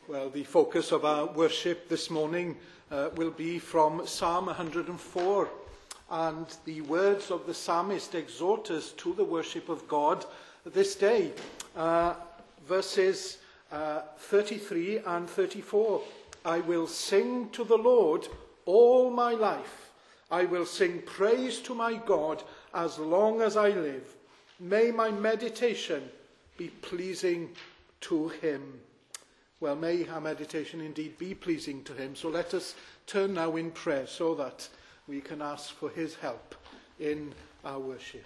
Well, the focus of our worship this morning will be from Psalm 104, and the words of the psalmist exhort us to the worship of God this day. Verses 33 and 34. I will sing to the Lord all my life. I will sing praise to my God as long as I live. May my meditation be pleasing to him. Well, may our meditation indeed be pleasing to him. So let us turn now in prayer so that we can ask for his help in our worship.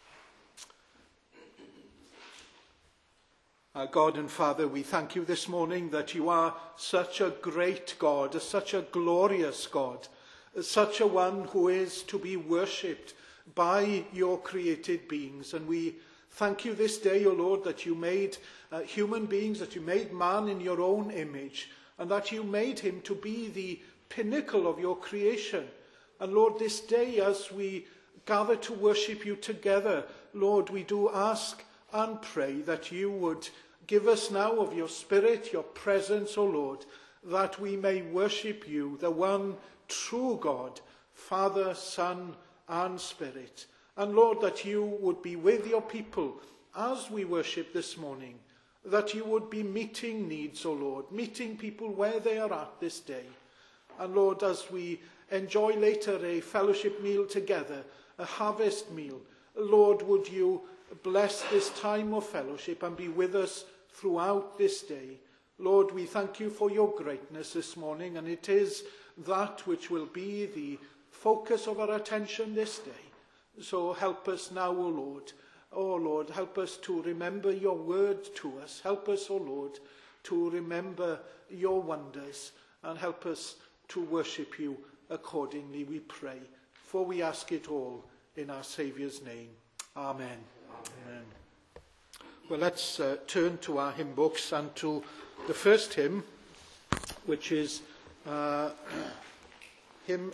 Our God and Father, we thank you this morning that you are such a great God, such a glorious God, such a one who is to be worshipped by your created beings. And we thank you this day, O Lord, that you made human beings, that you made man in your own image, and that you made him to be the pinnacle of your creation. And Lord, this day as we gather to worship you together, Lord, we do ask and pray that you would give us now of your Spirit, your presence, O Lord, that we may worship you, the one true God, Father, Son, and Spirit. And Lord, that you would be with your people as we worship this morning, that you would be meeting needs, O Lord, meeting people where they are at this day. And Lord, as we enjoy later a fellowship meal together, a harvest meal, Lord, would you bless this time of fellowship and be with us throughout this day. Lord, we thank you for your greatness this morning, and it is that which will be the focus of our attention this day. So help us now, O Lord. O Lord, help us to remember your word to us. Help us, O Lord, to remember your wonders, and help us to worship you accordingly, we pray. For we ask it all in our Saviour's name. Amen. Amen. Well, let's turn to our hymn books and to the first hymn, which is hymn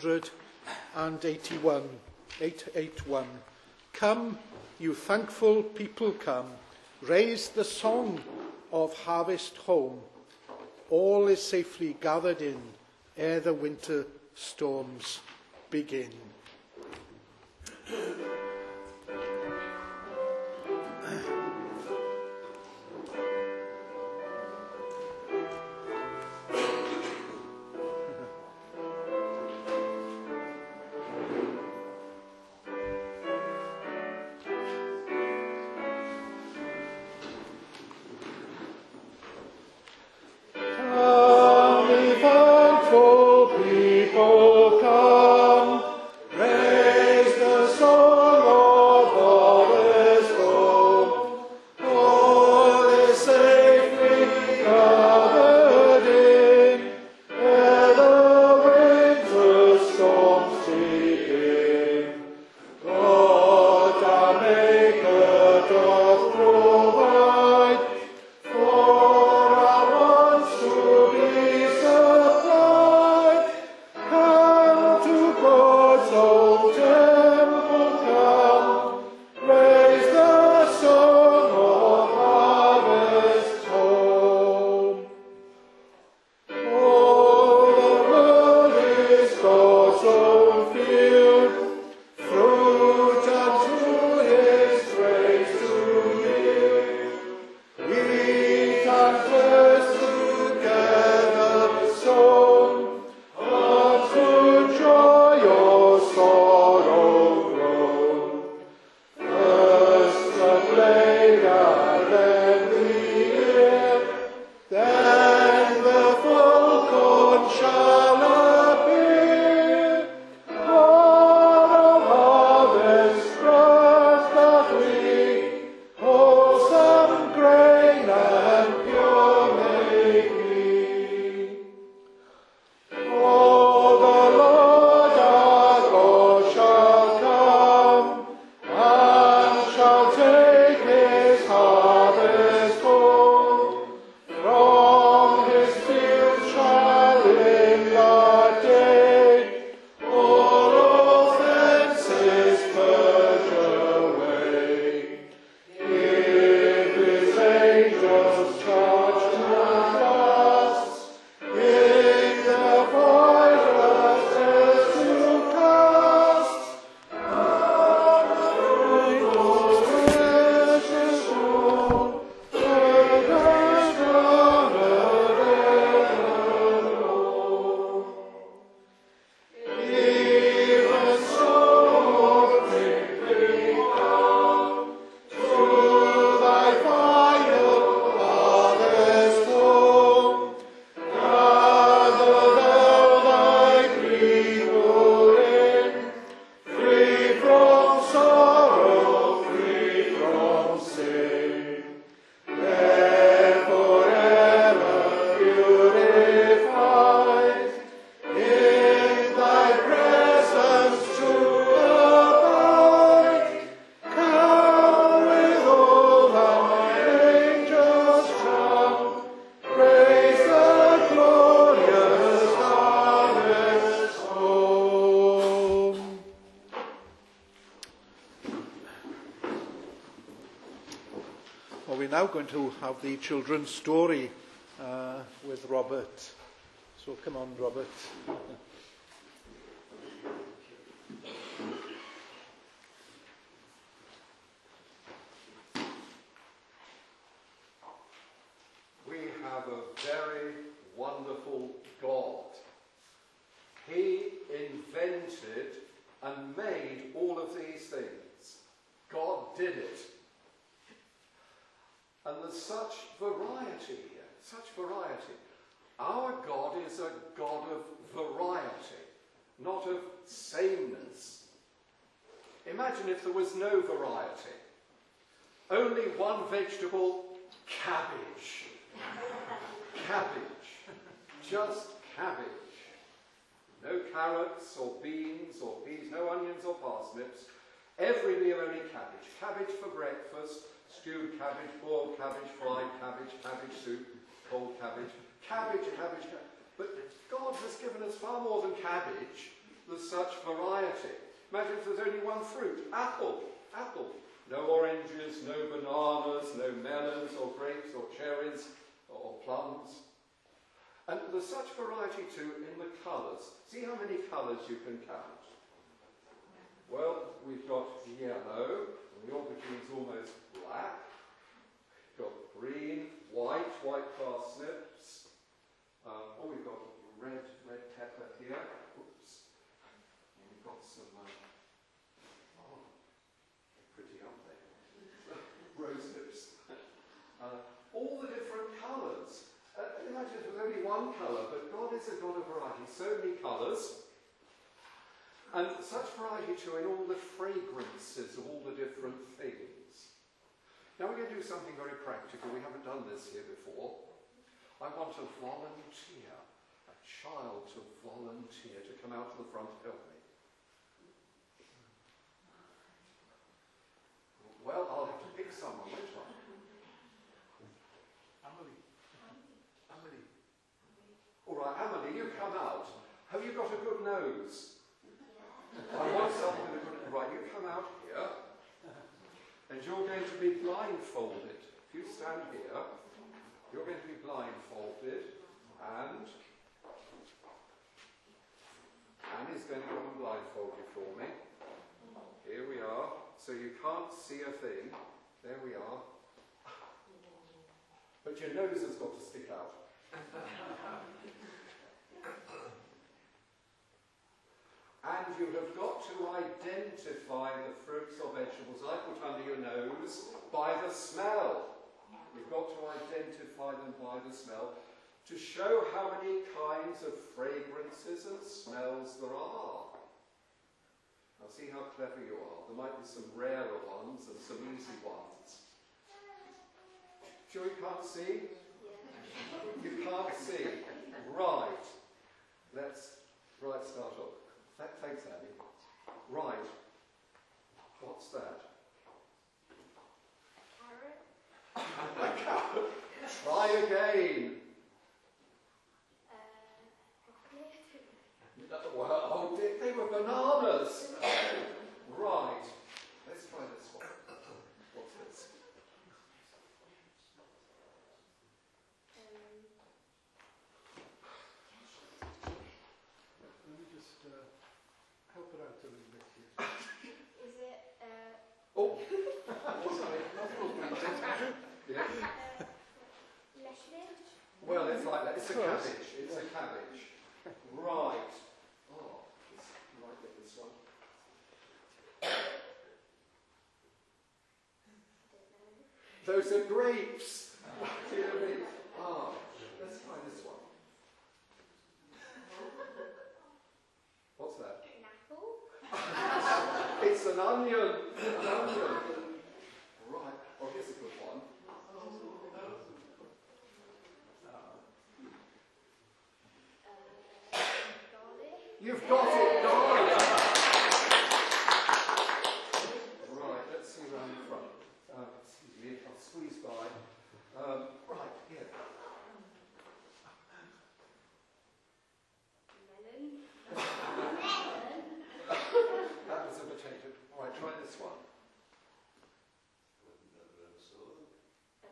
881. 881. Come, you thankful people, come, raise the song of harvest home. All is safely gathered in ere the winter storms begin. People come, raise the song. Well, we're now going to have the children's story with Robert. So come on, Robert. We have a very wonderful God. He invented and made all of these things. God did it. And there's such variety here, such variety. Our God is a God of variety, not of sameness. Imagine if there was no variety. Only one vegetable, cabbage. Cabbage. Just cabbage. No carrots or beans or peas, no onions or parsnips. Every meal only cabbage. Cabbage for breakfast, stewed cabbage, boiled cabbage, fried cabbage, cabbage soup, cold cabbage. Cabbage, cabbage, cabbage. But God has given us far more than cabbage. There's such variety. Imagine if there's only one fruit. Apple. Apple. No oranges, no bananas, no melons or grapes or cherries or plums. And there's such variety too in the colours. See how many colours you can count. Well, we've got yellow, and the aubergine is almost black. We've got green, white parsnips. We've got red pepper here. Oops. And we've got some, pretty, aren't they? Rose hips. All the different colours. Imagine if there was only one colour, but God is a God of variety. So many colours. And such variety too in all the fragrances of all the different things. Now we're going to do something very practical. We haven't done this here before. I want a volunteer, a child to volunteer to come out to the front to help me. Well, I'll have to pick someone. Which one? Amelie. All right, Amelie, you come out. Have you got a good nose? I want someone with a good... Right, you come out here. And you're going to be blindfolded. If you stand here, you're going to be blindfolded. And Annie's going to come and blindfold you for me. Here we are. So you can't see a thing. There we are. But your nose has got to stick out. And you have got to identify the fruits or vegetables I put under your nose by the smell. You've got to identify them by the smell to show how many kinds of fragrances and smells there are. Now see how clever you are. There might be some rarer ones and some easy ones. Sure you can't see? You can't see. Right. Let's start off. Thanks, Annie. Right. What's that? Carrot. Try again. Well, they were bananas. Right. Let's try this one. What's this? Let me just help it out a little bit here. Is it, Oh! Sorry. Yeah. Leshlich? Well, it's like that. It's a cabbage. It's a cabbage. Right. Oh, you might get this one. Those are grapes. Dear me. Ah, let's try this one. What's that? An apple? It's an onion. An onion. Right. Oh, here's a good one. Garlic? You've got it, darling. Right, let's see around the front. Excuse me, I'll squeeze by. Right, here. Melon? That was a potato. Right, try this one.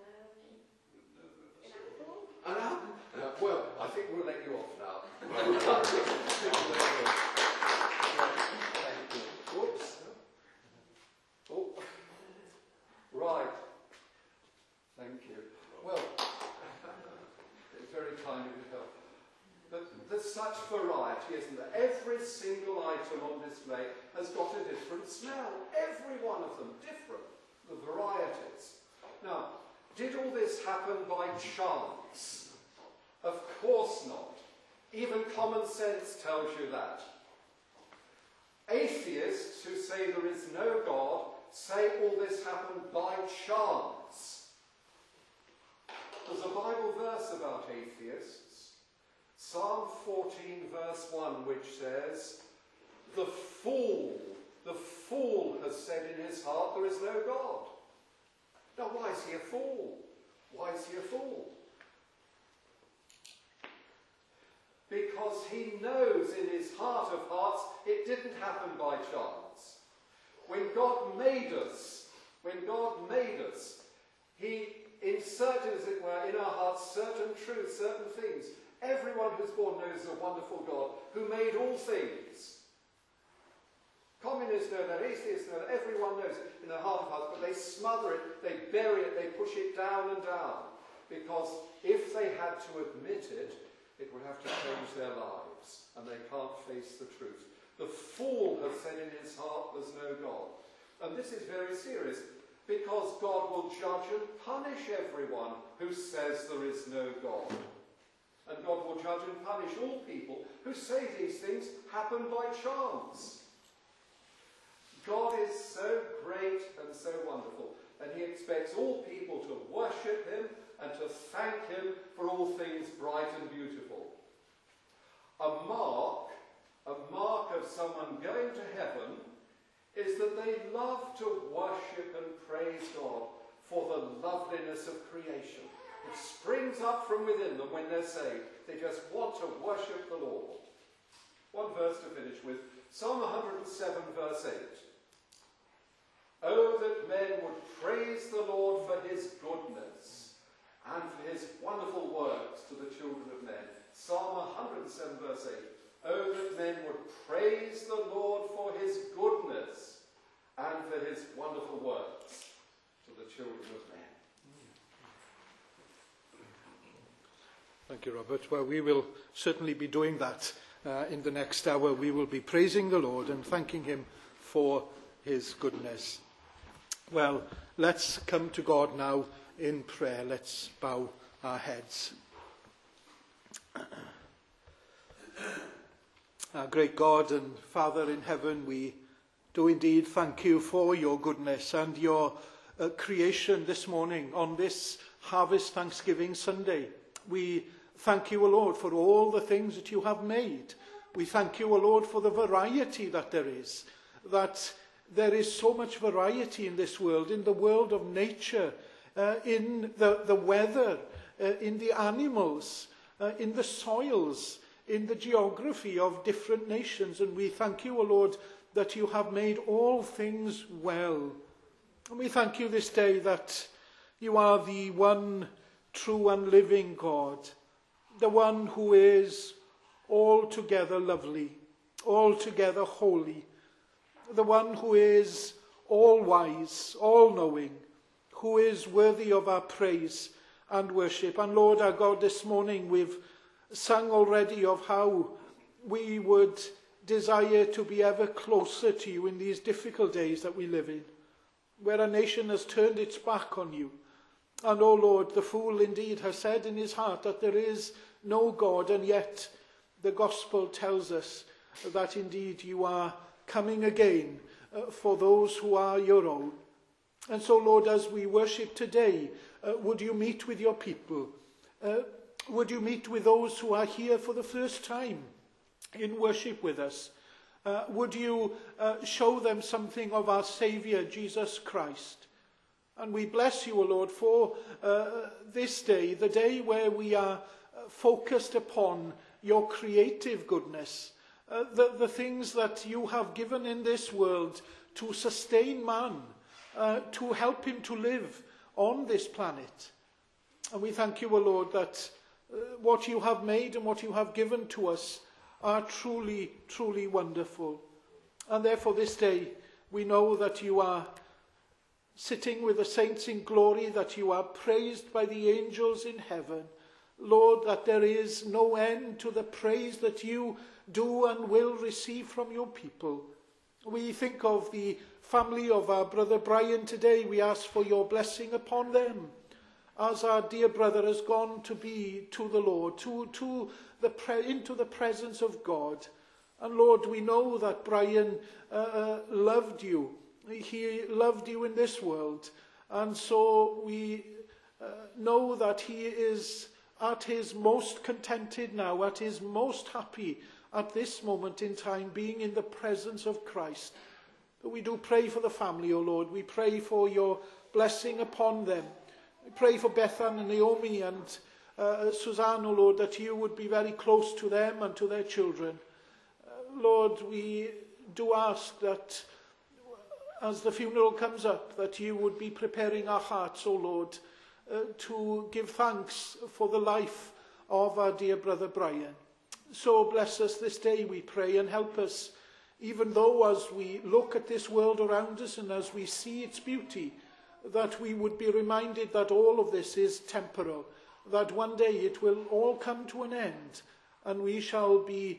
Thank you. Well, it's very kind of you to help. But there's such variety, isn't there? Every single item on display has got a different smell. Every one of them different. The varieties. Now, did all this happen by chance? Of course not. Even common sense tells you that. Atheists who say there is no God say all this happened by chance. There's a Bible verse about atheists. Psalm 14 verse 1, which says, the fool has said in his heart there is no God. Now why is he a fool? Why is he a fool? Because he knows in his heart of hearts it didn't happen by chance. When God made us, he inserted, as it were, in our hearts certain truths, certain things. Everyone who's born knows a wonderful God who made all things. Communists know that, atheists know that, everyone knows it in their heart of hearts, but they smother it, they bury it, they push it down and down. Because if they had to admit it, it would have to change their lives, and they can't face the truth. The fool has said in his heart there's no God. And this is very serious, because God will judge and punish everyone who says there is no God. And God will judge and punish all people who say these things happen by chance. God is so great and so wonderful, and he expects all people to worship him and to thank him for all things bright and beautiful. A mark of someone going to heaven is that they love to worship and praise God for the loveliness of creation. It springs up from within them when they're saved. They just want to worship the Lord. One verse to finish with, Psalm 107 verse 8. Oh, that men would praise the Lord for his goodness and for his wonderful works to the children of men. Psalm 107 verse 8. Oh, that men would praise the Lord for his goodness and for his wonderful works to the children of men. Thank you, Robert. Well, we will certainly be doing that in the next hour. We will be praising the Lord and thanking him for his goodness. Well, let's come to God now in prayer. Let's bow our heads. Our great God and Father in heaven, we do indeed thank you for your goodness and your creation this morning on this Harvest Thanksgiving Sunday. We thank you, O Lord, for all the things that you have made. We thank you, O Lord, for the variety that there is so much variety in this world, in the world of nature, in the weather, in the animals, in the soils, in the geography of different nations. And we thank you, O Lord, that you have made all things well. And we thank you this day that you are the one true and living God, the one who is altogether lovely, altogether holy, the one who is all-wise, all-knowing, who is worthy of our praise and worship. And Lord our God, this morning we've sung already of how we would desire to be ever closer to you in these difficult days that we live in, where a nation has turned its back on you. And, oh Lord, the fool indeed has said in his heart that there is no God, and yet the gospel tells us that indeed you are coming again for those who are your own. And so, Lord, as we worship today, would you meet with your people? Would you meet with those who are here for the first time in worship with us? Would you show them something of our Saviour, Jesus Christ? And we bless you, O Lord, for this day, the day where we are focused upon your creative goodness, the things that you have given in this world to sustain man, to help him to live on this planet. And we thank you, O Lord, that what you have made and what you have given to us are truly, truly wonderful. And therefore this day we know that you are sitting with the saints in glory, that you are praised by the angels in heaven. Lord, that there is no end to the praise that you do and will receive from your people. We think of the family of our brother Brian today. We ask for your blessing upon them, as our dear brother has gone to be to the Lord, into the presence of God. And Lord, we know that Brian loved you. He loved you in this world. And so we know that he is at his most contented now, at his most happy at this moment in time, being in the presence of Christ. But we do pray for the family, O Lord. We pray for your blessing upon them. We pray for Bethan and Naomi and Suzanne, O Lord, that you would be very close to them and to their children. Lord, we do ask that as the funeral comes up, that you would be preparing our hearts, O Lord, to give thanks for the life of our dear brother Brian. So bless us this day, we pray, and help us, even though as we look at this world around us and as we see its beauty, that we would be reminded that all of this is temporal, that one day it will all come to an end, and we shall be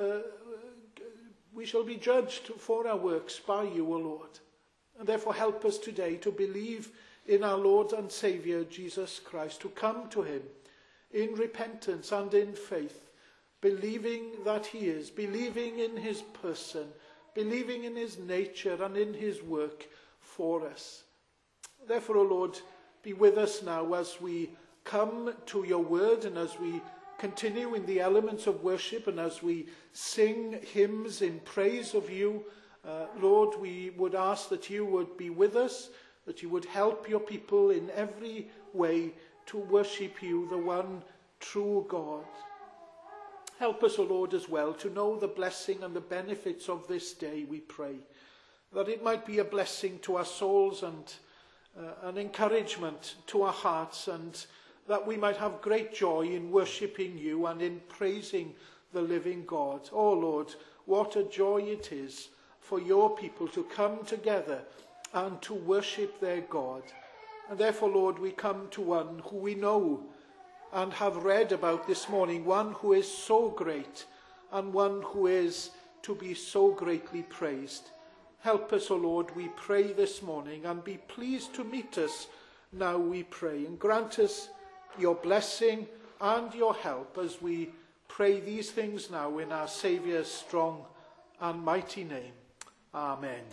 judged for our works by you, O Lord. And therefore help us today to believe in our Lord and Saviour Jesus Christ, to come to him in repentance and in faith, believing that he is, believing in his person, believing in his nature and in his work for us. Therefore, O Lord, be with us now as we come to your word and as we continue in the elements of worship and as we sing hymns in praise of you. Lord, we would ask that you would be with us, that you would help your people in every way to worship you, the one true God. Help us, O Lord, as well to know the blessing and the benefits of this day, we pray, that it might be a blessing to our souls and an encouragement to our hearts, and that we might have great joy in worshipping you and in praising the living God. Oh Lord, what a joy it is for your people to come together and to worship their God. And therefore, Lord, we come to one who we know and have read about this morning, one who is so great and one who is to be so greatly praised. Help us, O Lord, we pray this morning, and be pleased to meet us now, we pray, and grant us your blessing and your help as we pray these things now in our Saviour's strong and mighty name. Amen.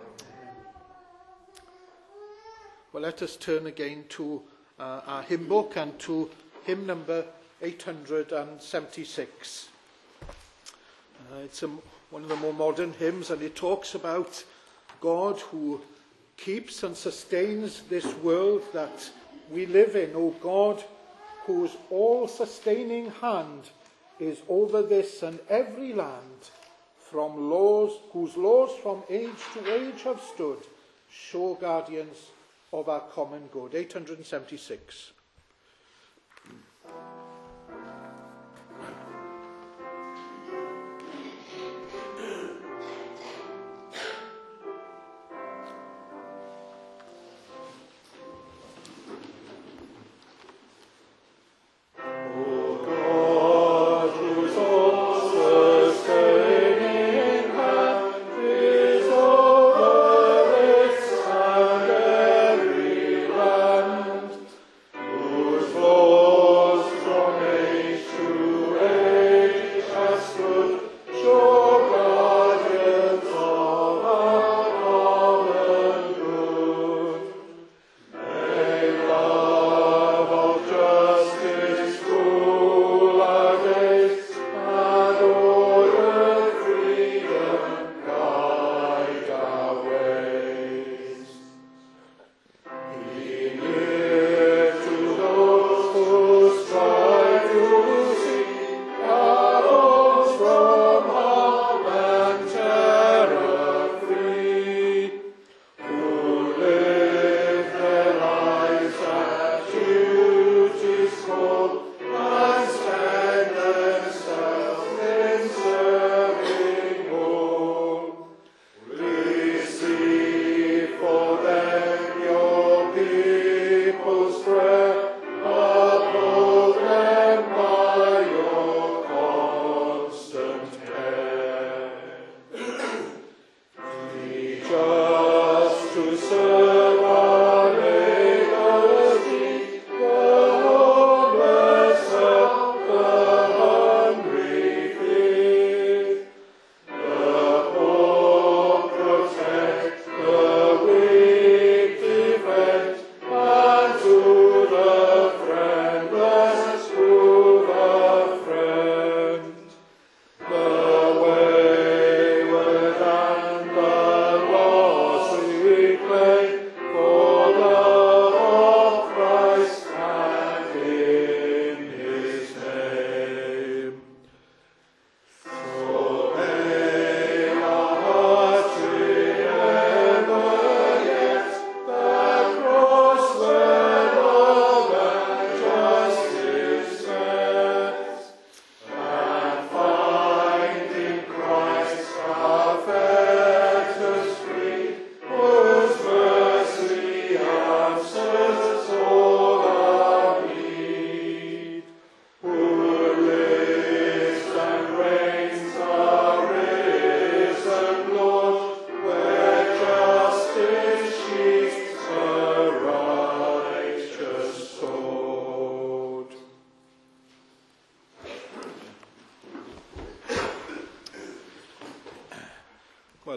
Well, let us turn again to our hymn book and to hymn number 876. It's one of the more modern hymns, and it talks about God who keeps and sustains this world that we live in. O God, whose all-sustaining hand is over this and every land, from laws whose laws from age to age have stood, sure guardians of our common good. 876. Strong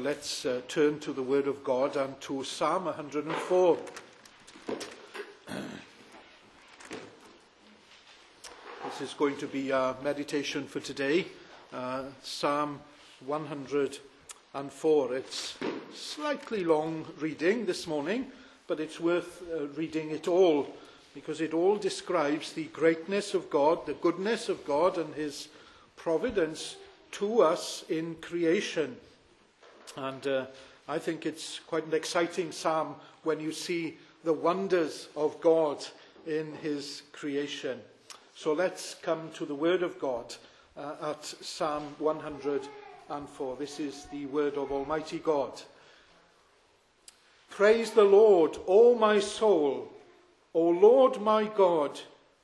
Well, let's turn to the Word of God and to Psalm 104. This is going to be our meditation for today. Psalm 104. It's slightly long reading this morning, but it's worth reading it all, because it all describes the greatness of God, the goodness of God, and his providence to us in creation. And I think it's quite an exciting psalm when you see the wonders of God in his creation. So let's come to the word of God at Psalm 104. This is the word of Almighty God. Praise the Lord, O my soul. O Lord my God,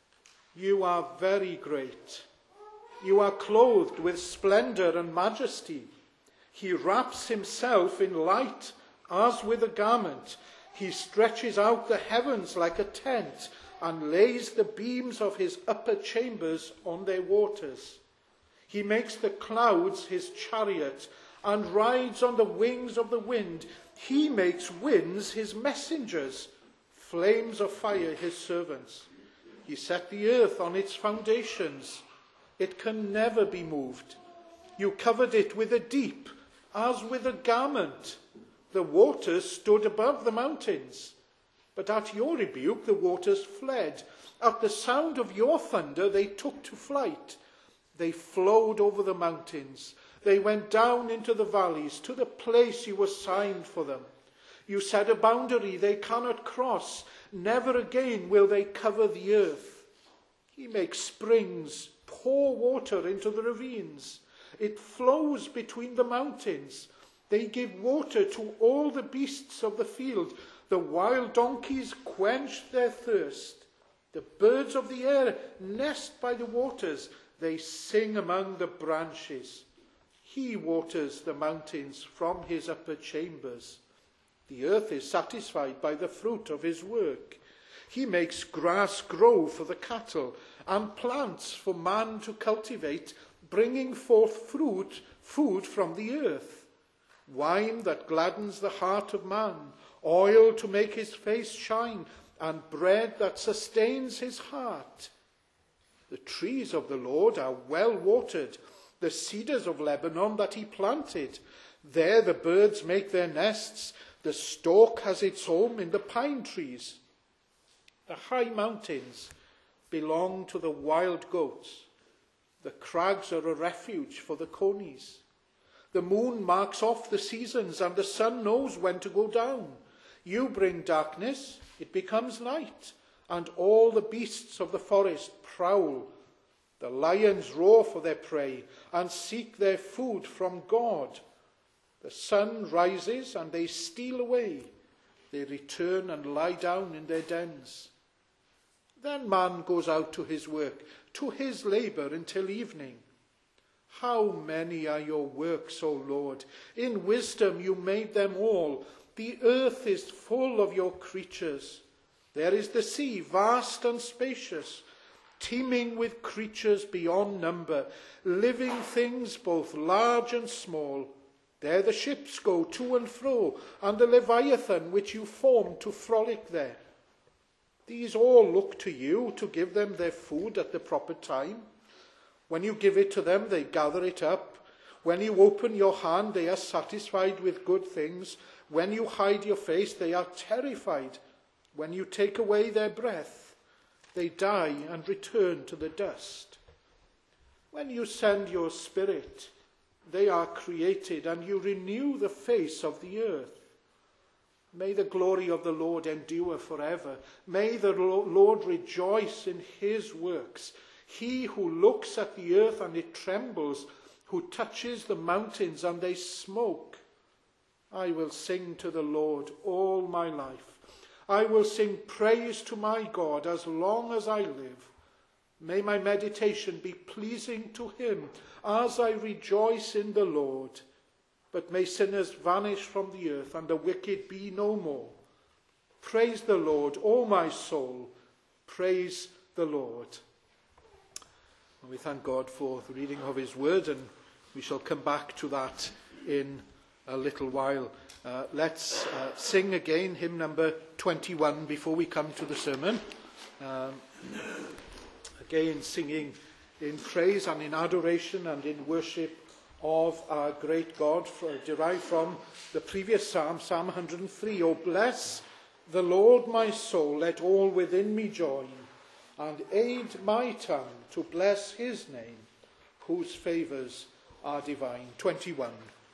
you are very great. You are clothed with splendor and majesty. He wraps himself in light as with a garment. He stretches out the heavens like a tent and lays the beams of his upper chambers on their waters. He makes the clouds his chariot and rides on the wings of the wind. He makes winds his messengers, flames of fire his servants. He set the earth on its foundations. It can never be moved. You covered it with a deep, as with a garment. The waters stood above the mountains. But at your rebuke the waters fled. At the sound of your thunder they took to flight. They flowed over the mountains. They went down into the valleys, to the place you assigned for them. You set a boundary they cannot cross. Never again will they cover the earth. He makes springs pour water into the ravines. It flows between the mountains. They give water to all the beasts of the field. The wild donkeys quench their thirst. The birds of the air nest by the waters. They sing among the branches. He waters the mountains from his upper chambers. The earth is satisfied by the fruit of his work. He makes grass grow for the cattle and plants for man to cultivate, bringing forth food from the earth. Wine that gladdens the heart of man, oil to make his face shine, and bread that sustains his heart. The trees of the Lord are well watered, the cedars of Lebanon that he planted. There the birds make their nests. The stork has its home in the pine trees. The high mountains belong to the wild goats. The crags are a refuge for the conies. The moon marks off the seasons, and the sun knows when to go down. You bring darkness, it becomes night, and all the beasts of the forest prowl. The lions roar for their prey and seek their food from God. The sun rises and they steal away. They return and lie down in their dens. Then man goes out to his work, to his labor until evening. How many are your works, O Lord? In wisdom you made them all. The earth is full of your creatures. There is the sea, vast and spacious, teeming with creatures beyond number, living things both large and small. There the ships go to and fro, and the Leviathan which you formed to frolic there. These all look to you to give them their food at the proper time. When you give it to them, they gather it up. When you open your hand, they are satisfied with good things. When you hide your face, they are terrified. When you take away their breath, they die and return to the dust. When you send your spirit, they are created, and you renew the face of the earth. May the glory of the Lord endure forever. May the Lord rejoice in his works. He who looks at the earth and it trembles, who touches the mountains and they smoke. I will sing to the Lord all my life. I will sing praise to my God as long as I live. May my meditation be pleasing to him as I rejoice in the Lord. But may sinners vanish from the earth and the wicked be no more. Praise the Lord, O my soul. Praise the Lord. And we thank God for the reading of his word, and we shall come back to that in a little while. Let's sing again hymn number 21 before we come to the sermon. Again, singing in praise and in adoration and in worship of our great God, derived from the previous psalm, Psalm 103. Oh, bless the Lord, my soul, let all within me join, and aid my tongue to bless his name, whose favours are divine. 21.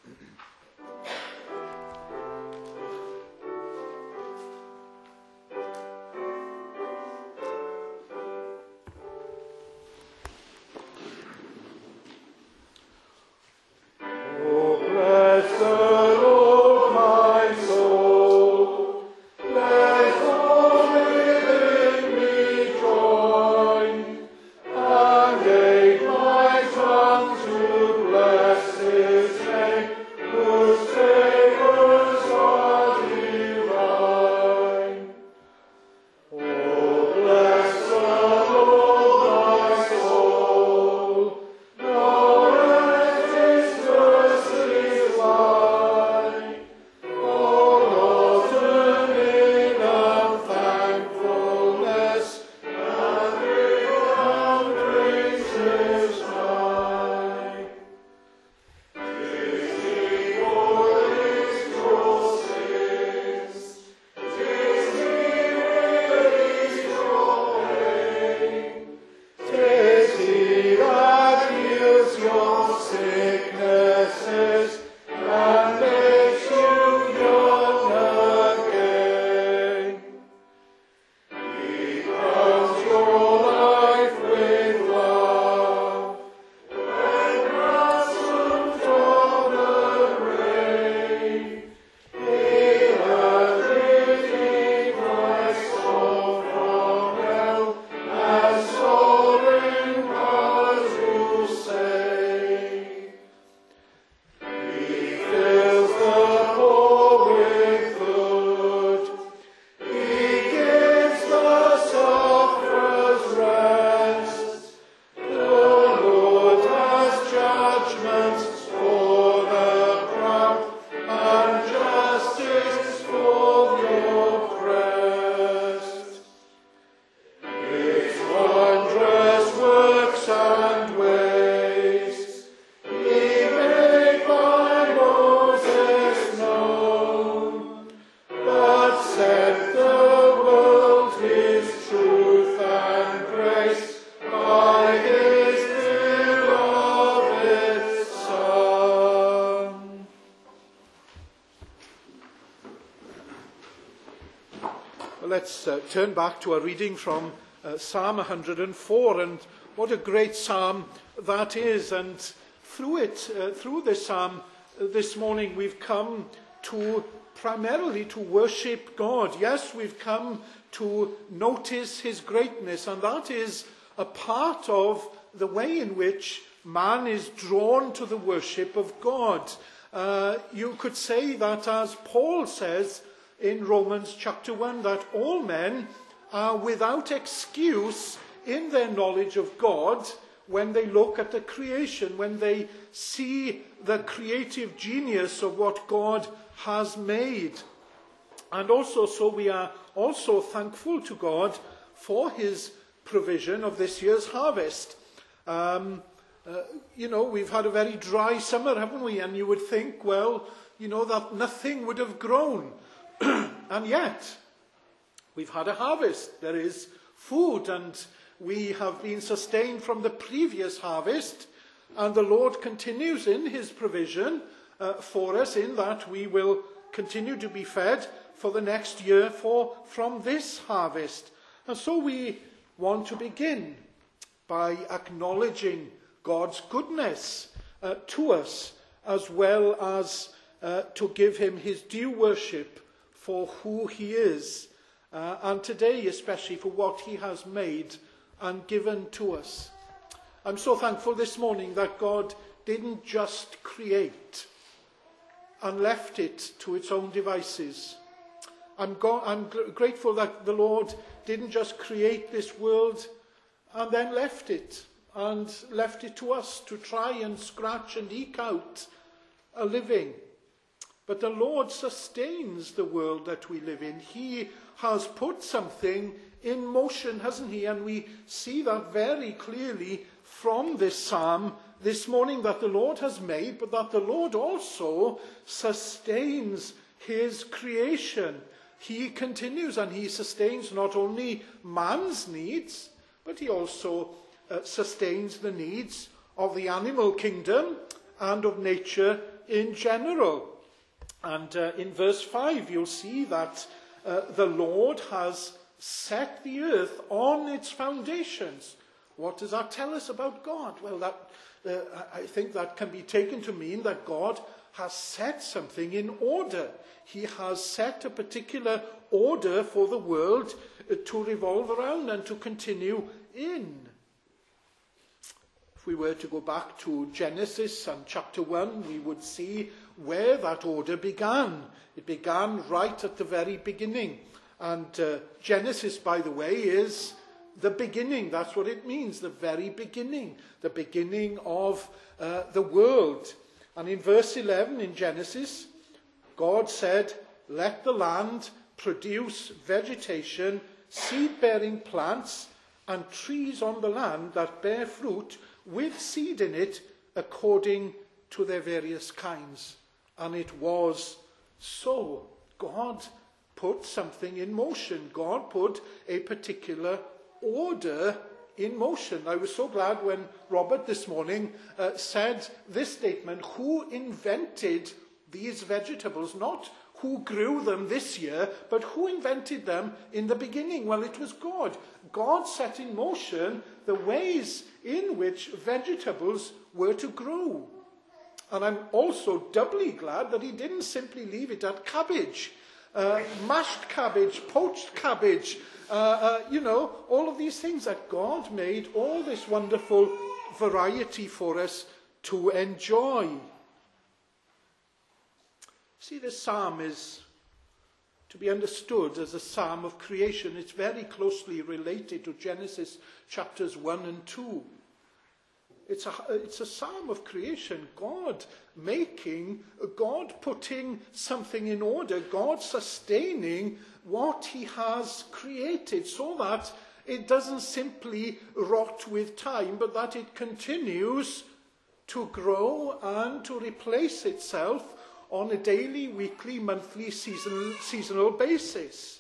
Let's turn back to a reading from Psalm 104, and what a great psalm that is. And through this psalm this morning, we've come primarily to worship God. Yes, we've come to notice his greatness, and that is a part of the way in which man is drawn to the worship of God. You could say that, as Paul says in Romans chapter 1, that all men are without excuse in their knowledge of God when they look at the creation, when they see the creative genius of what God has made. And also, so we are also thankful to God for his provision of this year's harvest. We've had a very dry summer, haven't we? And you would think, well, that nothing would have grown. And yet, we've had a harvest. There is food, and we have been sustained from the previous harvest. And the Lord continues in his provision for us, in that we will continue to be fed for the next year from this harvest. And so we want to begin by acknowledging God's goodness to us, as well as to give him his due worship for who he is, and today especially for what he has made and given to us. I'm so thankful this morning that God didn't just create and left it to its own devices. I'm grateful that the Lord didn't just create this world and then left it to us to try and scratch and eke out a living. But the Lord sustains the world that we live in. He has put something in motion, hasn't he? And we see that very clearly from this psalm this morning, that the Lord has made, but that the Lord also sustains his creation. He continues and he sustains not only man's needs, but he also sustains the needs of the animal kingdom and of nature in general. And in verse 5, you'll see that the Lord has set the earth on its foundations. What does that tell us about God? Well, I think that can be taken to mean that God has set something in order. He has set a particular order for the world to revolve around and to continue in. If we were to go back to Genesis and chapter 1, we would see where that order began. It began right at the very beginning. And Genesis, by the way, is the beginning. That's what it means, the very beginning. The beginning of the world. And in verse 11 in Genesis, God said, "Let the land produce vegetation, seed-bearing plants, and trees on the land that bear fruit with seed in it according to their various kinds." And it was so. God put something in motion. God put a particular order in motion. I was so glad when Robert this morning said this statement: who invented these vegetables? Not who grew them this year, but who invented them in the beginning? Well, it was God. God set in motion the ways in which vegetables were to grow. And I'm also doubly glad that he didn't simply leave it at cabbage. Mashed cabbage, poached cabbage, all of these things, that God made all this wonderful variety for us to enjoy. See, this psalm is to be understood as a psalm of creation. It's very closely related to Genesis chapters 1 and 2. It's a psalm of creation. God putting something in order, God sustaining what he has created so that it doesn't simply rot with time, but that it continues to grow and to replace itself on a daily, weekly, monthly, seasonal basis.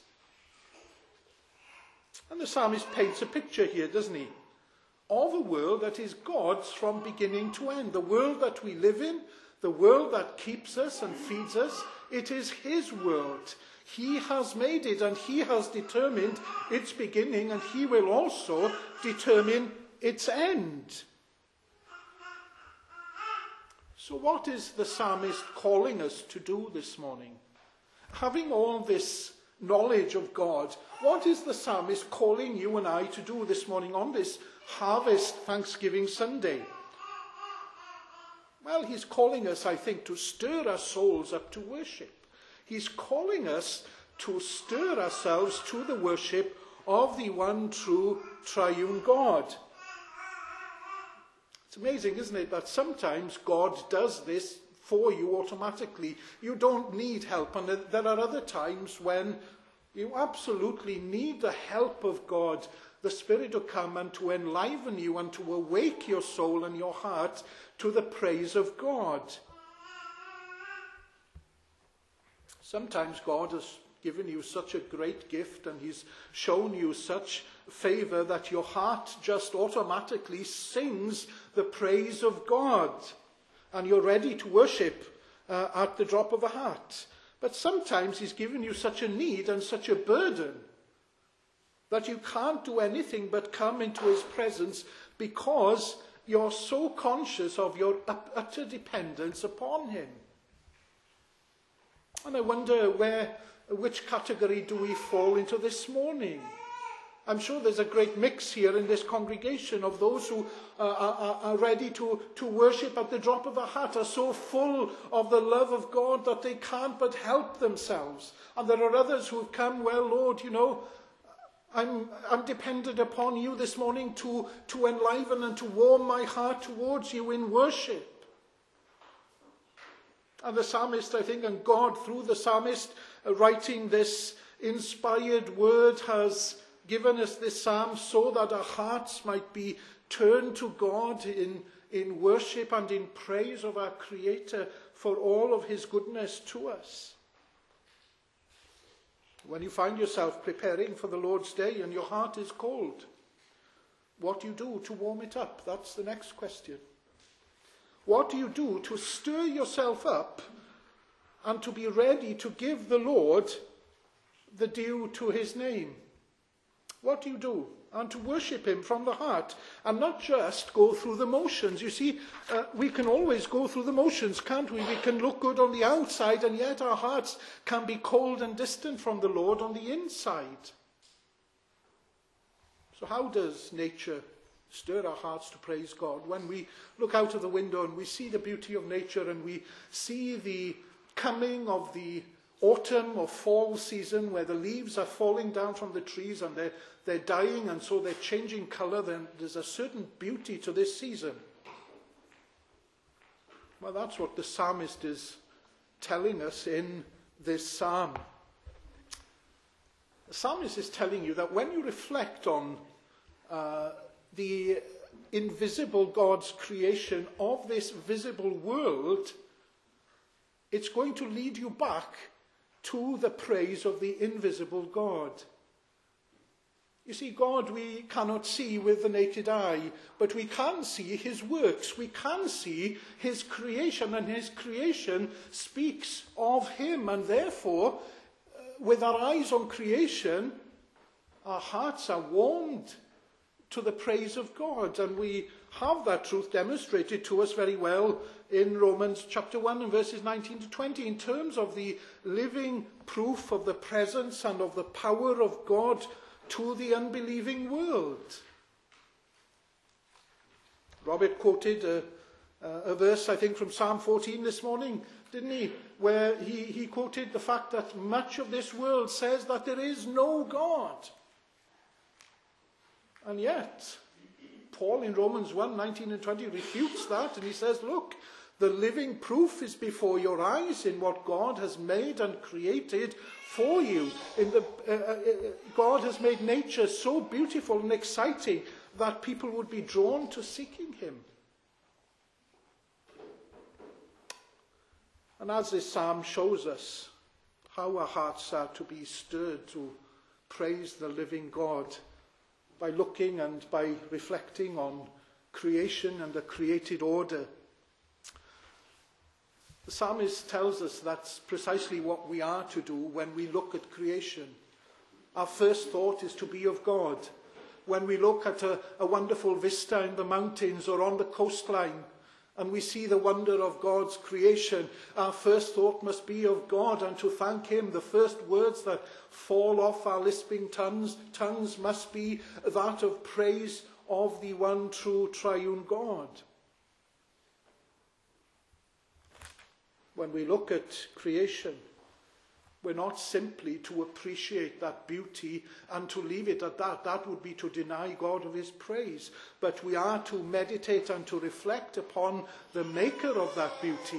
And the psalmist paints a picture here, doesn't he, of a world that is God's from beginning to end. The world that we live in, the world that keeps us and feeds us, it is his world. He has made it and he has determined its beginning, and he will also determine its end. So what is the psalmist calling us to do this morning? Having all this knowledge of God, what is the psalmist calling you and I to do this morning on this Harvest Thanksgiving Sunday? Well, he's calling us, I think, to stir our souls up to worship. He's calling us to stir ourselves to the worship of the one true triune God. It's amazing, isn't it, that sometimes God does this for you automatically. You don't need help, and there are other times when you absolutely need the help of God, the Spirit to come and to enliven you and to awake your soul and your heart to the praise of God. Sometimes God has given you such a great gift and he's shown you such favor that your heart just automatically sings the praise of God and you're ready to worship at the drop of a hat. But sometimes he's given you such a need and such a burden that you can't do anything but come into his presence because you're so conscious of your utter dependence upon him. And I wonder which category do we fall into this morning? I'm sure there's a great mix here in this congregation of those who are ready to worship at the drop of a hat, are so full of the love of God that they can't but help themselves. And there are others who have come, well, Lord, I'm dependent upon you this morning to enliven and to warm my heart towards you in worship. And the psalmist, I think, and God through the psalmist writing this inspired word has given us this psalm so that our hearts might be turned to God in worship and in praise of our Creator for all of his goodness to us. When you find yourself preparing for the Lord's Day and your heart is cold, what do you do to warm it up? That's the next question. What do you do to stir yourself up and to be ready to give the Lord the due to his name? What do you do? And to worship him from the heart and not just go through the motions. You see, we can always go through the motions, can't we? We can look good on the outside and yet our hearts can be cold and distant from the Lord on the inside. So how does nature stir our hearts to praise God? When we look out of the window and we see the beauty of nature and we see the coming of the autumn or fall season where the leaves are falling down from the trees and they're dying and so they're changing colour, then there's a certain beauty to this season. Well, that's what the psalmist is telling us in this psalm. The psalmist is telling you that when you reflect on the invisible God's creation of this visible world, it's going to lead you back to the praise of the invisible God. You see, God we cannot see with the naked eye, but we can see his works. We can see his creation, and his creation speaks of him. And therefore, with our eyes on creation, our hearts are warmed to the praise of God. And we have that truth demonstrated to us very well in Romans chapter 1 and verses 19 to 20 in terms of the living proof of the presence and of the power of God to the unbelieving world. Robert quoted a verse, I think, from Psalm 14 this morning, didn't he? Where he quoted the fact that much of this world says that there is no God. And yet, Paul in Romans 1, 19 and 20 refutes that, and he says, look, the living proof is before your eyes in what God has made and created for you. God has made nature so beautiful and exciting that people would be drawn to seeking him. And as this psalm shows us how our hearts are to be stirred to praise the living God, by looking and by reflecting on creation and the created order. The psalmist tells us that's precisely what we are to do when we look at creation. Our first thought is to be of God. When we look at a wonderful vista in the mountains or on the coastline, and we see the wonder of God's creation, our first thought must be of God and to thank him. The first words that fall off our lisping tongues must be that of praise of the one true triune God. When we look at creation, we're not simply to appreciate that beauty and to leave it at that. That would be to deny God of his praise. But we are to meditate and to reflect upon the maker of that beauty.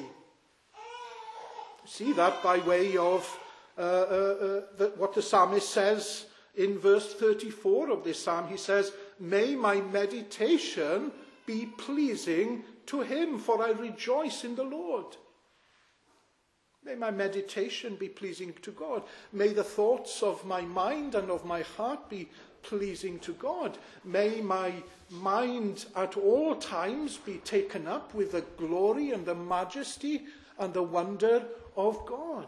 See that by way of what the psalmist says in verse 34 of this psalm. He says, may my meditation be pleasing to him, for I rejoice in the Lord. May my meditation be pleasing to God. May the thoughts of my mind and of my heart be pleasing to God. May my mind at all times be taken up with the glory and the majesty and the wonder of God.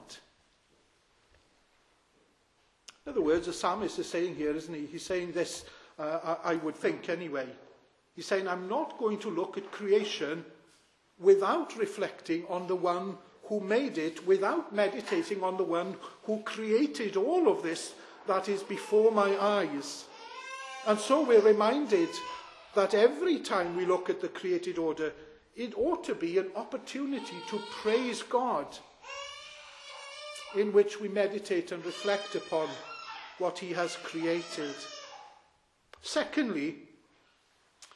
In other words, the psalmist is saying here, isn't he? He's saying this, I would think anyway. He's saying, I'm not going to look at creation without reflecting on the one who made it, without meditating on the one who created all of this that is before my eyes. And so we're reminded that every time we look at the created order, it ought to be an opportunity to praise God, in which we meditate and reflect upon what he has created. Secondly,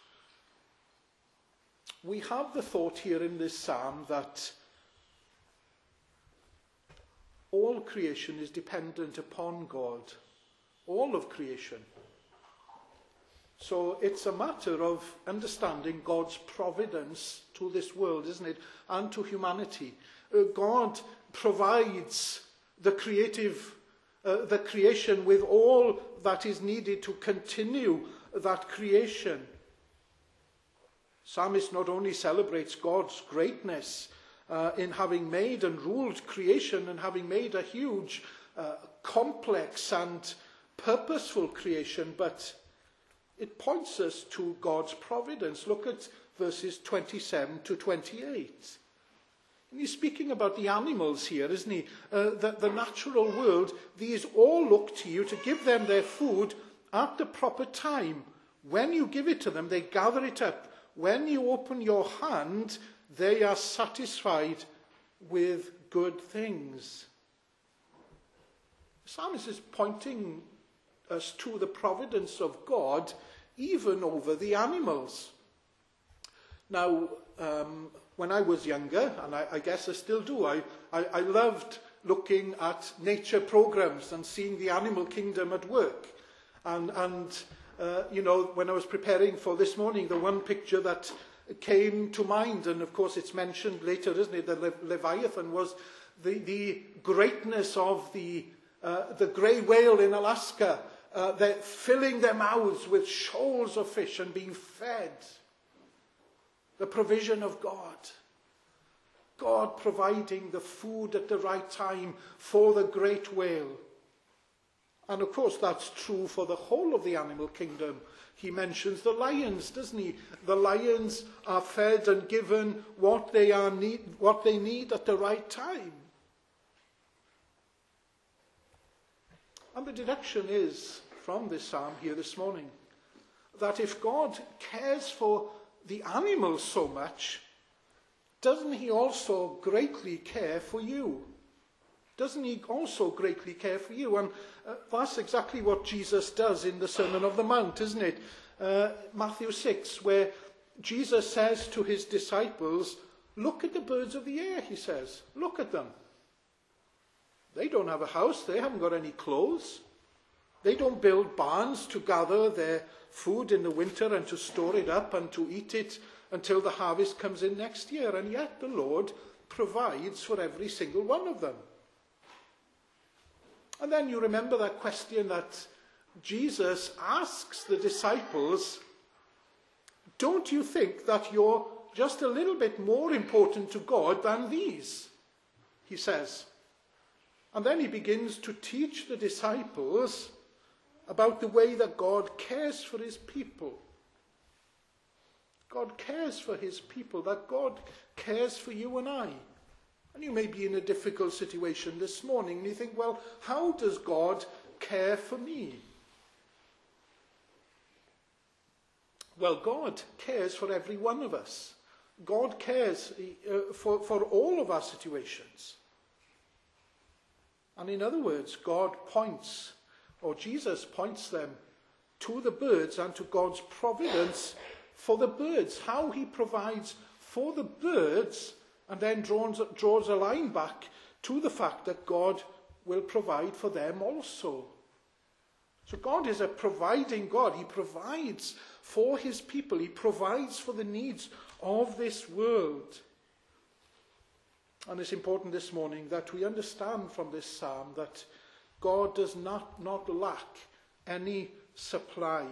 we have the thought here in this psalm that all creation is dependent upon God. All of creation. So it's a matter of understanding God's providence to this world, isn't it? And to humanity. God provides the creation with all that is needed to continue that creation. Psalmist not only celebrates God's greatness in having made and ruled creation and having made a huge, complex and purposeful creation, but it points us to God's providence. Look at verses 27 to 28. And he's speaking about the animals here, isn't he? The natural world, these all look to you to give them their food at the proper time. When you give it to them, they gather it up. When you open your hand, they are satisfied with good things. The psalmist is pointing us to the providence of God even over the animals. Now, when I was younger, and I guess I still do, I loved looking at nature programs and seeing the animal kingdom at work. And you know, when I was preparing for this morning, the one picture that came to mind, and of course it's mentioned later, isn't it, the Leviathan, was the greatness of the grey whale in Alaska. They're filling their mouths with shoals of fish and being fed. The provision of God. God providing the food at the right time for the great whale. And of course that's true for the whole of the animal kingdom. He mentions the lions, doesn't he? The lions are fed and given what they need at the right time. And the deduction is, from this psalm here this morning, that if God cares for the animals so much, doesn't he also greatly care for you? Doesn't he also greatly care for you? And that's exactly what Jesus does in the Sermon on the Mount, isn't it? Matthew 6, where Jesus says to his disciples, look at the birds of the air, he says. Look at them. They don't have a house. They haven't got any clothes. They don't build barns to gather their food in the winter and to store it up and to eat it until the harvest comes in next year. And yet the Lord provides for every single one of them. And then you remember that question that Jesus asks the disciples, don't you think that you're just a little bit more important to God than these? He says. And then he begins to teach the disciples about the way that God cares for his people. God cares for his people, that God cares for you and I. And you may be in a difficult situation this morning and you think, well, how does God care for me? Well, God cares for every one of us. God cares for all of our situations. And in other words, Jesus points them to the birds and to God's providence for the birds, how he provides for the birds, and then draws a line back to the fact that God will provide for them also. So God is a providing God. He provides for his people. He provides for the needs of this world. And it's important this morning that we understand from this psalm that God does not lack any supply.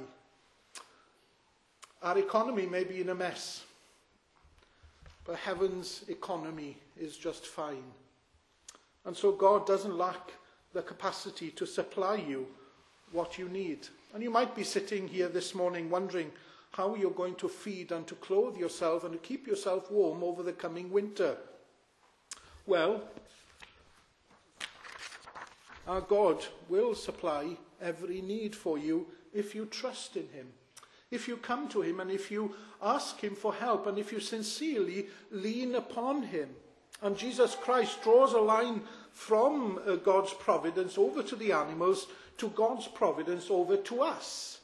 Our economy may be in a mess, but heaven's economy is just fine. And so God doesn't lack the capacity to supply you what you need. And you might be sitting here this morning wondering how you're going to feed and to clothe yourself and to keep yourself warm over the coming winter. Well, our God will supply every need for you if you trust in him. If you come to him and if you ask him for help and if you sincerely lean upon him. And Jesus Christ draws a line from God's providence over to the animals to God's providence over to us.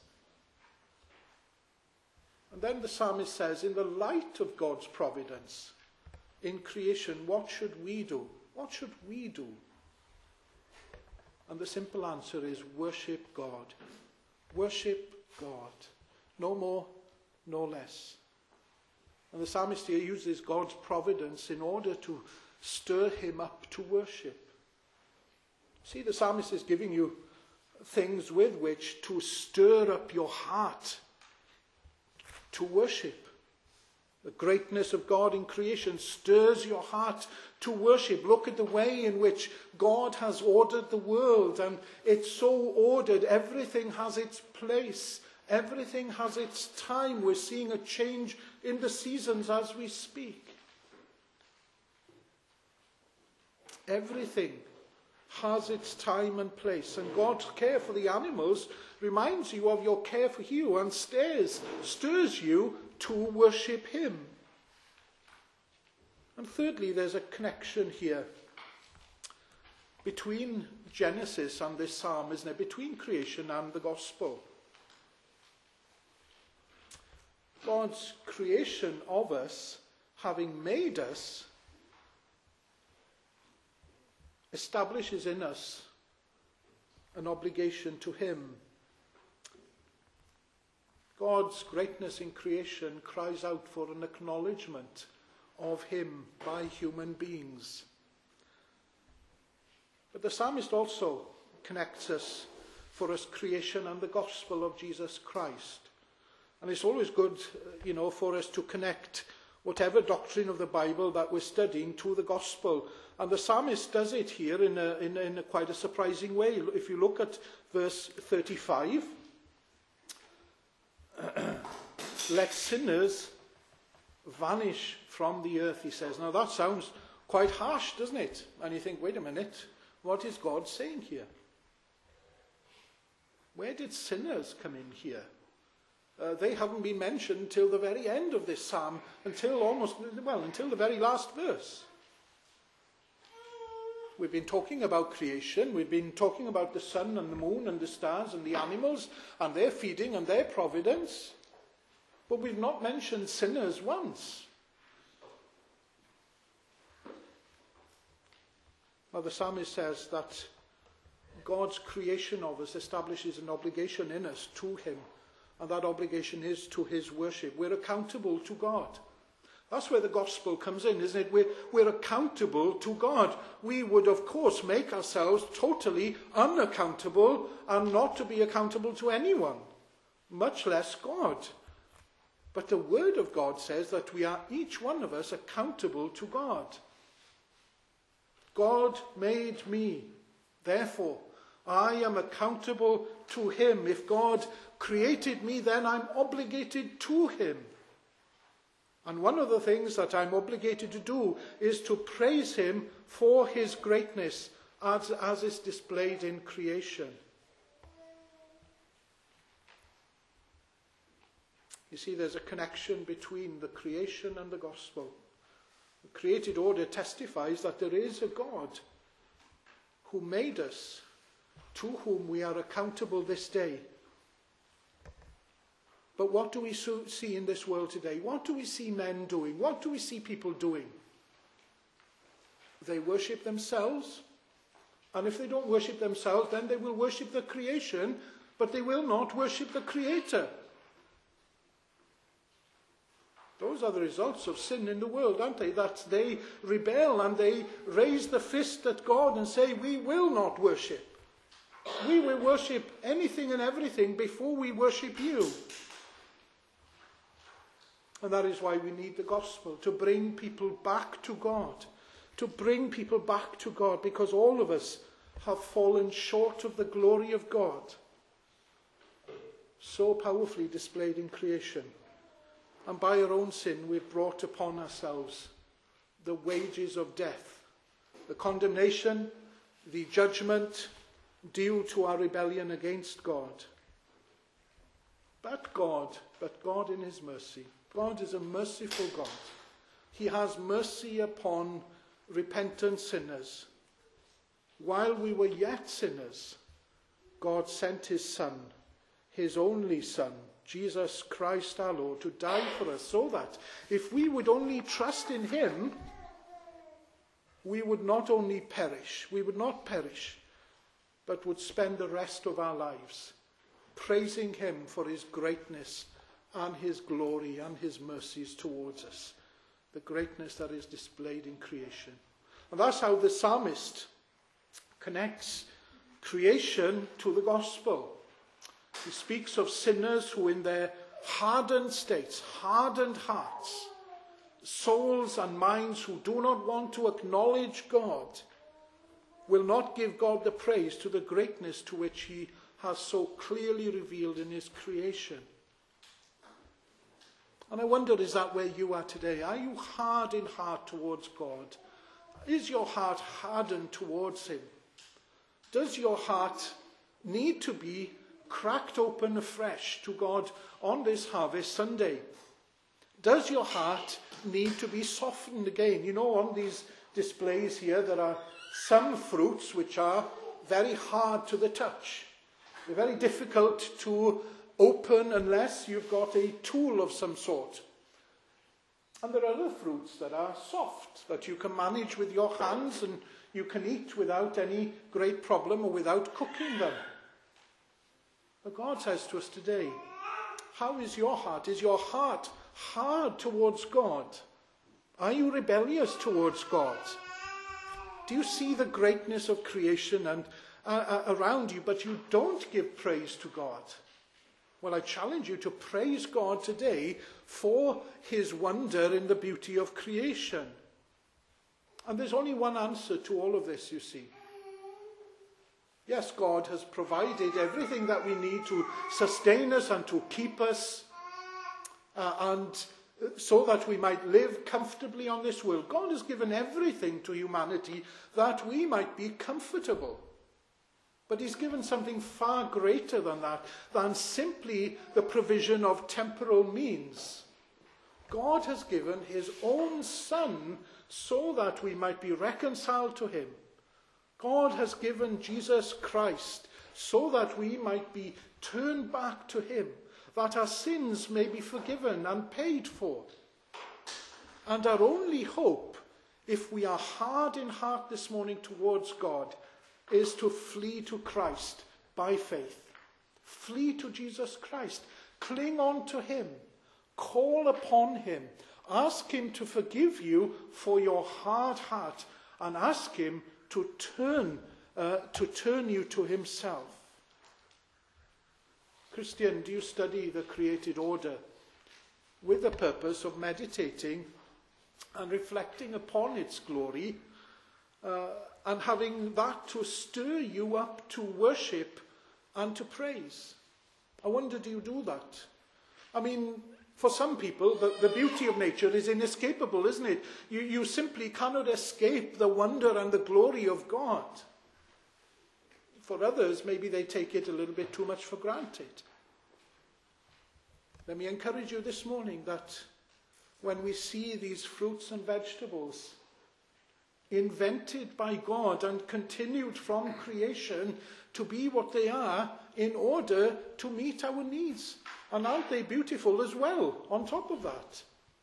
And then the psalmist says, in the light of God's providence in creation, what should we do? What should we do? And the simple answer is worship God. Worship God. No more, no less. And the psalmist here uses God's providence in order to stir him up to worship. See, the psalmist is giving you things with which to stir up your heart to worship. The greatness of God in creation stirs your heart to worship. Look at the way in which God has ordered the world, and it's so ordered. Everything has its place. Everything has its time. We're seeing a change in the seasons as we speak. Everything has its time and place. And God's care for the animals reminds you of your care for you and stirs you to worship him. And thirdly, there's a connection here between Genesis and this psalm, isn't it? Between creation and the gospel. God's creation of us, having made us, establishes in us an obligation to him. God's greatness in creation cries out for an acknowledgement of him by human beings. But the psalmist also connects us for us creation and the gospel of Jesus Christ. And it's always good, for us to connect whatever doctrine of the Bible that we're studying to the gospel. And the psalmist does it here in a quite a surprising way. If you look at verse 35, let sinners vanish from the earth, he says. Now that sounds quite harsh, doesn't it? And you think, wait a minute, what is God saying here? Where did sinners come in here? They haven't been mentioned till the very end of this psalm, until the very last verse. We've been talking about creation, we've been talking about the sun and the moon and the stars and the animals and their feeding and their providence, but we've not mentioned sinners once. Now the psalmist says that God's creation of us establishes an obligation in us to him, and that obligation is to his worship. We're accountable to God. That's where the gospel comes in, isn't it? We're accountable to God. We would, of course, make ourselves totally unaccountable and not to be accountable to anyone, much less God. But the Word of God says that we are, each one of us, accountable to God. God made me. Therefore, I am accountable to him. If God created me, then I'm obligated to him. And one of the things that I'm obligated to do is to praise him for his greatness as is displayed in creation. You see, there's a connection between the creation and the gospel. The created order testifies that there is a God who made us, to whom we are accountable this day. But what do we see in this world today? What do we see men doing? What do we see people doing? They worship themselves. And if they don't worship themselves, then they will worship the creation, but they will not worship the Creator. Those are the results of sin in the world, aren't they? That they rebel and they raise the fist at God and say, we will not worship. We will worship anything and everything before we worship you. And that is why we need the gospel, to bring people back to God. To bring people back to God, because all of us have fallen short of the glory of God. So powerfully displayed in creation. And by our own sin, we've brought upon ourselves the wages of death, the condemnation, the judgment due to our rebellion against God. But God in his mercy, God is a merciful God. He has mercy upon repentant sinners. While we were yet sinners, God sent his Son, his only Son, Jesus Christ our Lord, to die for us, so that if we would only trust in him, we would not only perish, we would not perish, but would spend the rest of our lives praising him for his greatness and his glory and his mercies towards us, the greatness that is displayed in creation. And that's how the psalmist connects creation to the gospel. He speaks of sinners who in their hardened states, hardened hearts, souls and minds who do not want to acknowledge God, will not give God the praise to the greatness to which he has so clearly revealed in his creation. And I wonder, is that where you are today? Are you hard in heart towards God? Is your heart hardened towards him? Does your heart need to be cracked open afresh to God on this Harvest Sunday? Does your heart need to be softened again? You know, on these displays here, there are some fruits which are very hard to the touch. They're very difficult to open unless you've got a tool of some sort. And there are other fruits that are soft, that you can manage with your hands and you can eat without any great problem or without cooking them. But God says to us today, how is your heart? Is your heart hard towards God? Are you rebellious towards God? Do you see the greatness of creation and around you, but you don't give praise to God? Well, I challenge you to praise God today for his wonder in the beauty of creation. And there's only one answer to all of this, you see. Yes, God has provided everything that we need to sustain us and to keep us, and so that we might live comfortably on this world. God has given everything to humanity that we might be comfortable. But he's given something far greater than that, than simply the provision of temporal means. God has given his own Son so that we might be reconciled to him. God has given Jesus Christ so that we might be turned back to him, that our sins may be forgiven and paid for. And our only hope, if we are hard in heart this morning towards God, is to flee to Christ by faith. Flee to Jesus Christ. Cling on to him. Call upon him. Ask him to forgive you for your hard heart, and ask him to turn you to himself. Christian, do you study the created order with the purpose of meditating and reflecting upon its glory, and having that to stir you up to worship and to praise? I wonder, do you do that? I mean, for some people, the beauty of nature is inescapable, isn't it? You simply cannot escape the wonder and the glory of God. For others, maybe they take it a little bit too much for granted. Let me encourage you this morning that when we see these fruits and vegetables invented by God and continued from creation to be what they are in order to meet our needs. And aren't they beautiful as well on top of that?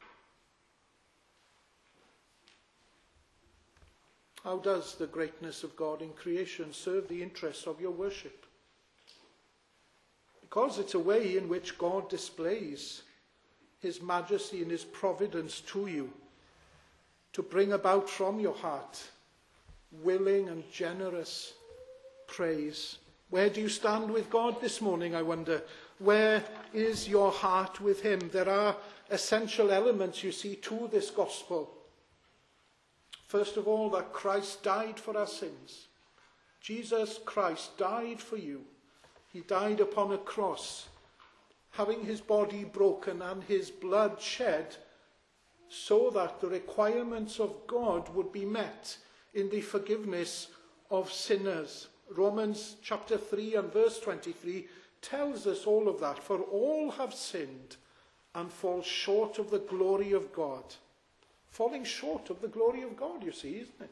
How does the greatness of God in creation serve the interests of your worship? Because it's a way in which God displays his majesty and his providence to you, to bring about from your heart willing and generous praise. Where do you stand with God this morning, I wonder? Where is your heart with him? There are essential elements, you see, to this gospel. First of all, that Christ died for our sins. Jesus Christ died for you. He died upon a cross, having his body broken and his blood shed, so that the requirements of God would be met in the forgiveness of sinners. Romans chapter 3 and verse 23 tells us all of that. For all have sinned and fall short of the glory of God. Falling short of the glory of God, you see, isn't it?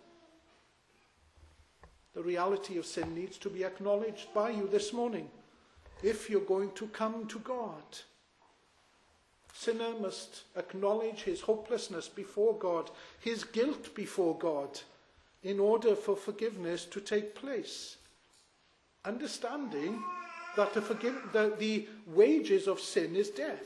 The reality of sin needs to be acknowledged by you this morning if you're going to come to God. Sinner must acknowledge his hopelessness before God, his guilt before God, in order for forgiveness to take place. understanding that the wages of sin is death.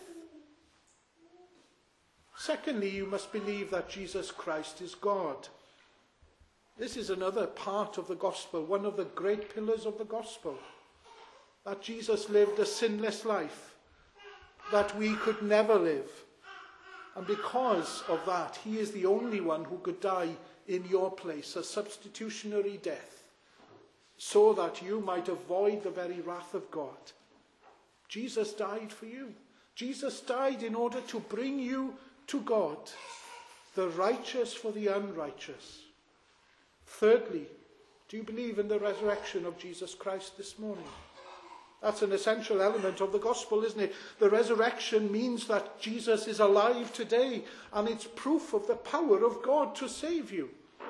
Secondly, you must believe that Jesus Christ is God. This is another part of the gospel, one of the great pillars of the gospel. That Jesus lived a sinless life, that we could never live. And because of that, he is the only one who could die in your place, a substitutionary death, so that you might avoid the very wrath of God. Jesus died for you. Jesus died in order to bring you to God, the righteous for the unrighteous. Thirdly, do you believe in the resurrection of Jesus Christ this morning? That's an essential element of the gospel, isn't it? The resurrection means that Jesus is alive today, and it's proof of the power of God to save you.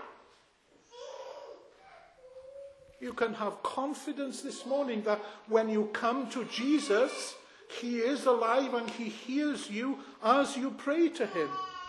You can have confidence this morning that when you come to Jesus, he is alive and he hears you as you pray to him.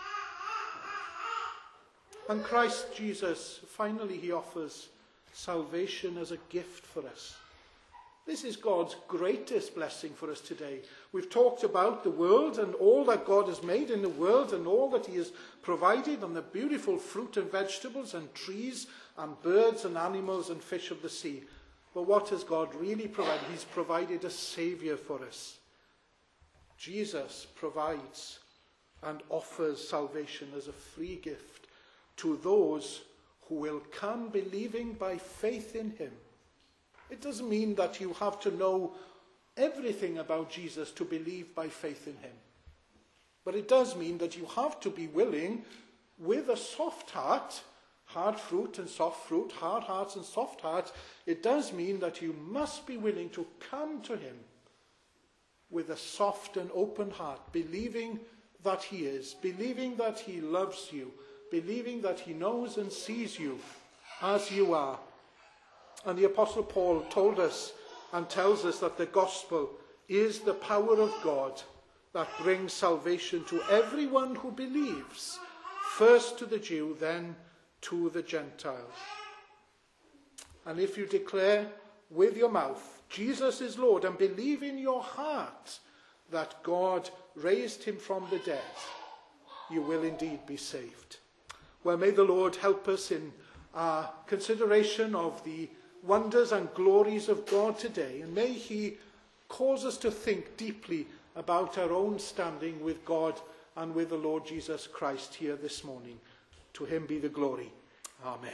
And Christ Jesus, finally, he offers salvation as a gift for us. This is God's greatest blessing for us today. We've talked about the world and all that God has made in the world and all that he has provided, and the beautiful fruit and vegetables and trees and birds and animals and fish of the sea. But what has God really provided? He's provided a Saviour for us. Jesus provides and offers salvation as a free gift to those who will come believing by faith in him. It doesn't mean that you have to know everything about Jesus to believe by faith in him. But it does mean that you have to be willing, with a soft heart, hard fruit and soft fruit, hard hearts and soft hearts, it does mean that you must be willing to come to him with a soft and open heart, believing that he is, believing that he loves you, believing that he knows and sees you as you are. And the Apostle Paul told us and tells us that the gospel is the power of God that brings salvation to everyone who believes, first to the Jew, then to the Gentile. And if you declare with your mouth, Jesus is Lord, and believe in your heart that God raised him from the dead, you will indeed be saved. Well, may the Lord help us in our consideration of the wonders and glories of God today, and may he cause us to think deeply about our own standing with God and with the Lord Jesus Christ here this morning. To him be the glory. Amen.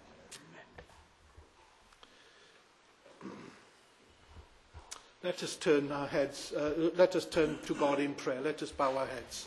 Let us turn our heads, let us turn to God in prayer. Let us bow our heads.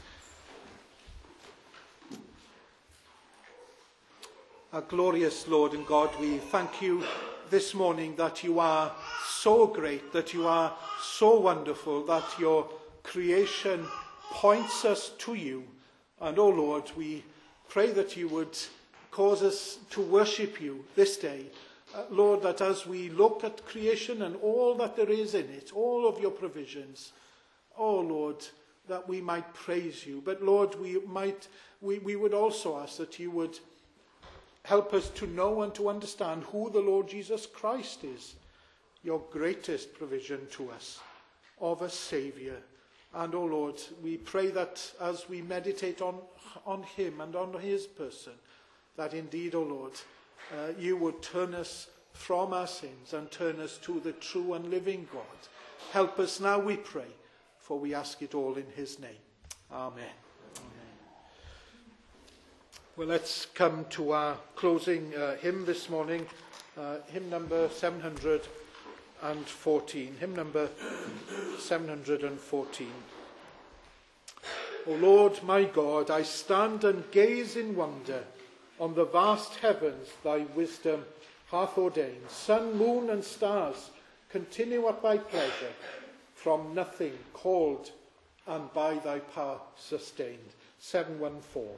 Our glorious Lord and God, we thank you this morning that you are so great, that you are so wonderful, that your creation points us to you. And, oh Lord, we pray that you would cause us to worship you this day. Lord, that as we look at creation and all that there is in it, all of your provisions, oh Lord, that we might praise you. But Lord, we would also ask that you would help us to know and to understand who the Lord Jesus Christ is, your greatest provision to us of a Saviour. And, oh Lord, we pray that as we meditate on him and on his person, that indeed, oh Lord, you would turn us from our sins and turn us to the true and living God. Help us now, we pray, for we ask it all in his name. Amen. Well, let's come to our closing hymn this morning, hymn number 714. Hymn number 714. O Lord my God, I stand and gaze in wonder on the vast heavens thy wisdom hath ordained. Sun, moon, and stars continue at thy pleasure, from nothing called and by thy power sustained. 714.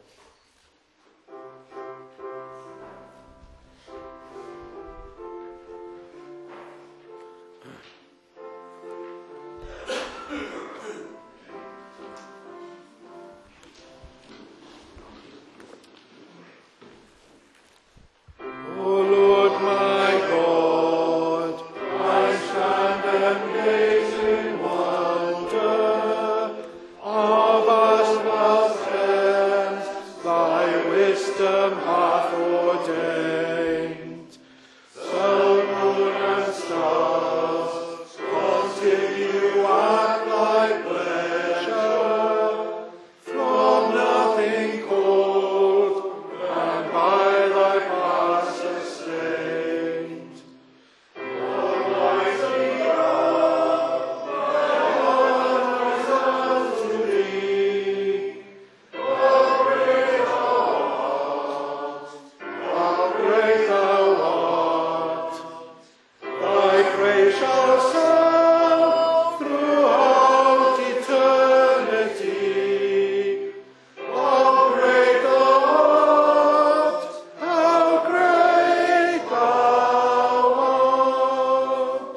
O Lord my God, I wisdom hath ordained. Sun, moon, and stars continue at thy pleasure, from nothing cold, and by thy power sustained. Almighty God, thy honor is unto thee. How great thou art! Thy praise shall sound throughout eternity. How great thou art! How great thou art!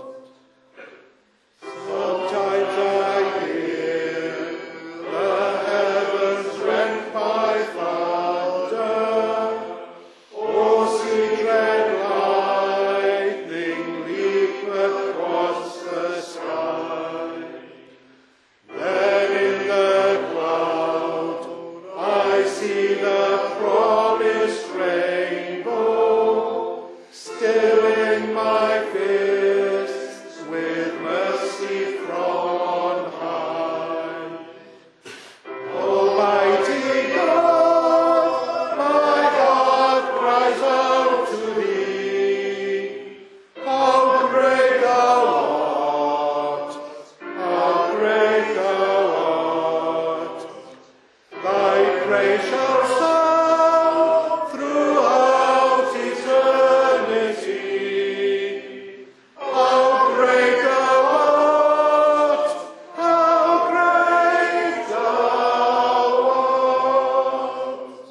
Sometimes I hear the heavens rent by thunder, or see dread lightning leap across the sky. Then in the cloud I see the promised rainbow, stilling my fists with mercy from on high. Almighty God, my heart cries out to thee. How great thou art! How great thou art! Thy praise shall sound throughout eternity. How great thou art! How great thou art!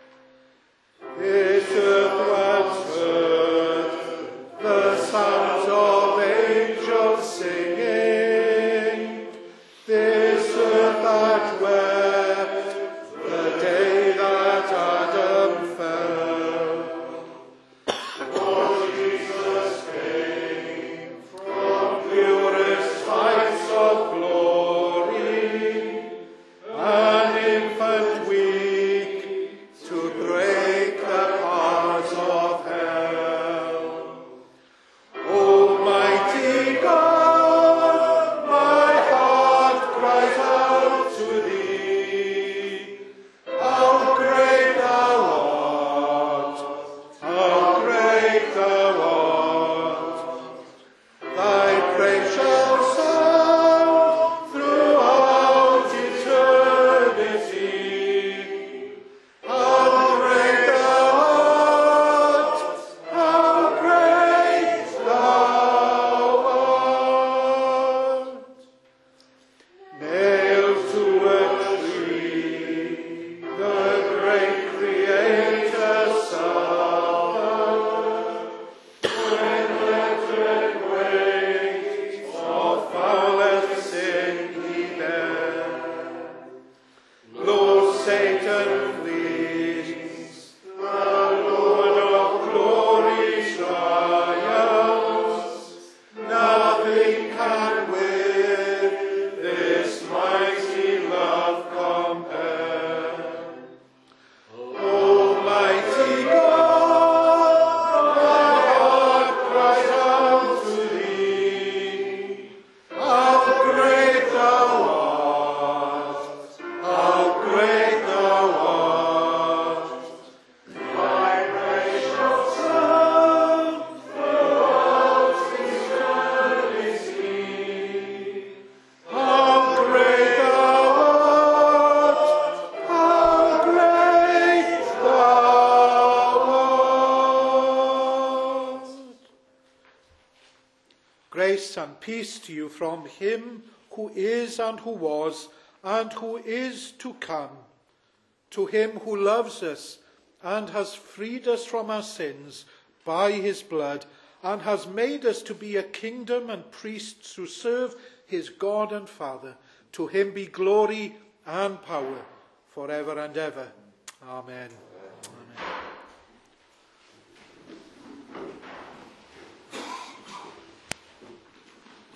This earth once heard the sounds of angels singing. This earth that wept the day that Adam fell. For Jesus came from purest heights of glory, an infant weak, to break the powers of hell. Almighty God, my heart cries out to thee. How great thou art! How great thou art! Thy praise shall sound throughout eternity. How great thou art! How great thou art! Nailed to a tree, the great Creator suffered. When the dread weight of foulest sin he bare, Lord Satan flees, the Lord of glory triumphs. Nothing can with this mighty love compare. Almighty God, my heart cries out to thee. How great thou art! How great thou art! Thy praise shall sound throughout eternity. How great thou art! How great thou art! Grace and peace to you from him who is and who was and who is to come. To him who loves us and has freed us from our sins by his blood and has made us to be a kingdom and priests who serve his God and Father. To him be glory and power forever and ever. Amen.